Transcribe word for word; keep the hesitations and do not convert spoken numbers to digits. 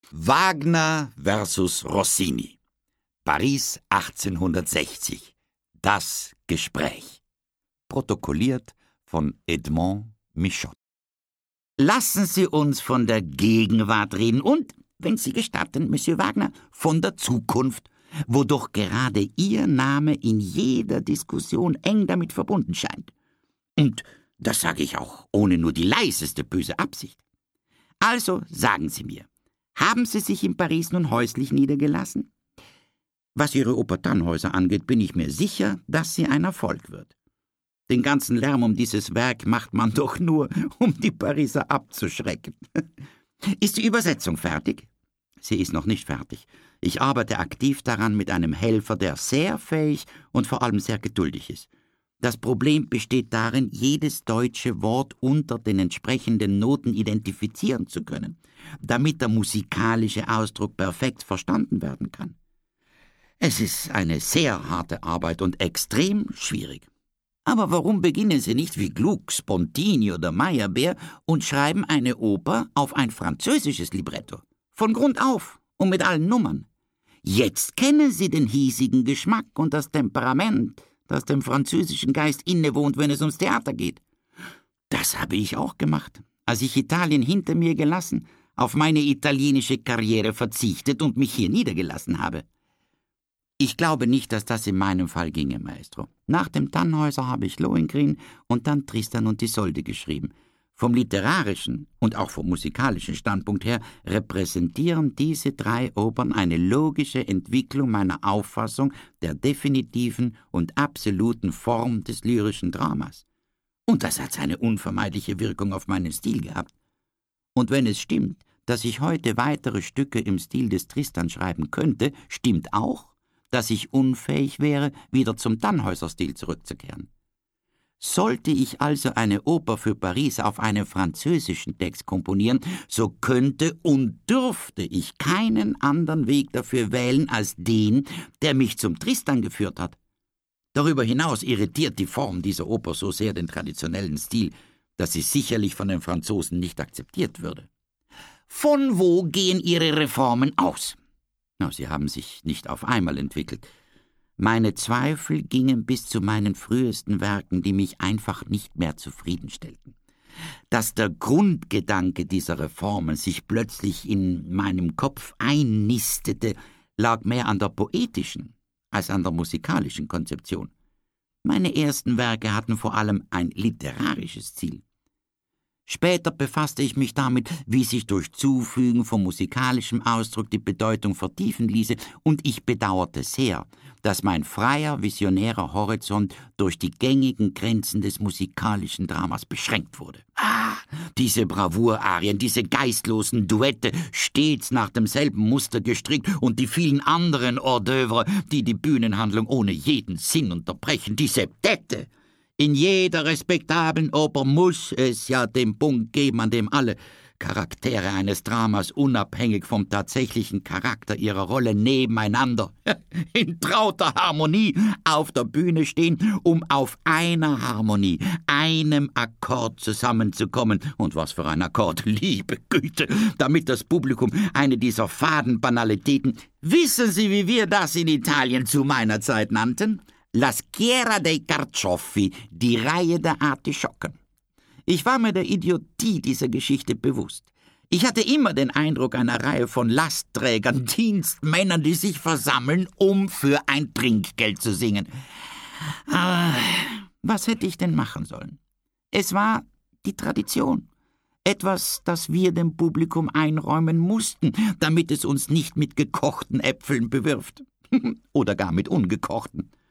Wagner versus Rossini. Paris achtzehnhundertsechzig. Das Gespräch. Protokolliert von Edmond Michot. Lassen Sie uns von der Gegenwart reden und, wenn Sie gestatten, Monsieur Wagner, von der Zukunft, wodurch gerade Ihr Name in jeder Diskussion eng damit verbunden scheint. Und das sage ich auch ohne nur die leiseste böse Absicht. Also sagen Sie mir, haben Sie sich in Paris nun häuslich niedergelassen? Was Ihre Oper Tannhäuser angeht, bin ich mir sicher, dass sie ein Erfolg wird. Den ganzen Lärm um dieses Werk macht man doch nur, um die Pariser abzuschrecken. Ist die Übersetzung fertig? Sie ist noch nicht fertig. Ich arbeite aktiv daran mit einem Helfer, der sehr fähig und vor allem sehr geduldig ist. Das Problem besteht darin, jedes deutsche Wort unter den entsprechenden Noten identifizieren zu können, damit der musikalische Ausdruck perfekt verstanden werden kann. Es ist eine sehr harte Arbeit und extrem schwierig. Aber warum beginnen Sie nicht wie Gluck, Spontini oder Meyerbeer und schreiben eine Oper auf ein französisches Libretto? Von Grund auf und mit allen Nummern. Jetzt kennen Sie den hiesigen Geschmack und das Temperament, das dem französischen Geist innewohnt, wenn es ums Theater geht. Das habe ich auch gemacht, als ich Italien hinter mir gelassen, auf meine italienische Karriere verzichtet und mich hier niedergelassen habe. Ich glaube nicht, dass das in meinem Fall ginge, Maestro. Nach dem Tannhäuser habe ich Lohengrin und dann Tristan und Isolde geschrieben. Vom literarischen und auch vom musikalischen Standpunkt her repräsentieren diese drei Opern eine logische Entwicklung meiner Auffassung der definitiven und absoluten Form des lyrischen Dramas. Und das hat seine unvermeidliche Wirkung auf meinen Stil gehabt. Und wenn es stimmt, dass ich heute weitere Stücke im Stil des Tristan schreiben könnte, stimmt auch, dass ich unfähig wäre, wieder zum Tannhäuser-Stil zurückzukehren. Sollte ich also eine Oper für Paris auf einen französischen Text komponieren, so könnte und dürfte ich keinen anderen Weg dafür wählen als den, der mich zum Tristan geführt hat. Darüber hinaus irritiert die Form dieser Oper so sehr den traditionellen Stil, dass sie sicherlich von den Franzosen nicht akzeptiert würde. Von wo gehen Ihre Reformen aus? Na, sie haben sich nicht auf einmal entwickelt. Meine Zweifel gingen bis zu meinen frühesten Werken, die mich einfach nicht mehr zufriedenstellten. Dass der Grundgedanke dieser Reformen sich plötzlich in meinem Kopf einnistete, lag mehr an der poetischen als an der musikalischen Konzeption. Meine ersten Werke hatten vor allem ein literarisches Ziel. Später befasste ich mich damit, wie sich durch Zufügen von musikalischem Ausdruck die Bedeutung vertiefen ließe, und ich bedauerte sehr, dass mein freier, visionärer Horizont durch die gängigen Grenzen des musikalischen Dramas beschränkt wurde. Ah, diese Bravour-Arien, diese geistlosen Duette, stets nach demselben Muster gestrickt, und die vielen anderen Hors d'œuvre, die die Bühnenhandlung ohne jeden Sinn unterbrechen, die Septette. In jeder respektablen Oper muss es ja den Punkt geben, an dem alle Charaktere eines Dramas unabhängig vom tatsächlichen Charakter ihrer Rolle nebeneinander in trauter Harmonie auf der Bühne stehen, um auf einer Harmonie, einem Akkord zusammenzukommen. Und was für ein Akkord, liebe Güte, damit das Publikum eine dieser faden Banalitäten, wissen Sie, wie wir das in Italien zu meiner Zeit nannten? La Schiera dei Carciofi, die Reihe der Artischocken. Ich war mir der Idiotie dieser Geschichte bewusst. Ich hatte immer den Eindruck einer Reihe von Lastträgern, Dienstmännern, die sich versammeln, um für ein Trinkgeld zu singen. Ah, was hätte ich denn machen sollen? Es war die Tradition. Etwas, das wir dem Publikum einräumen mussten, damit es uns nicht mit gekochten Äpfeln bewirft. Oder gar mit ungekochten.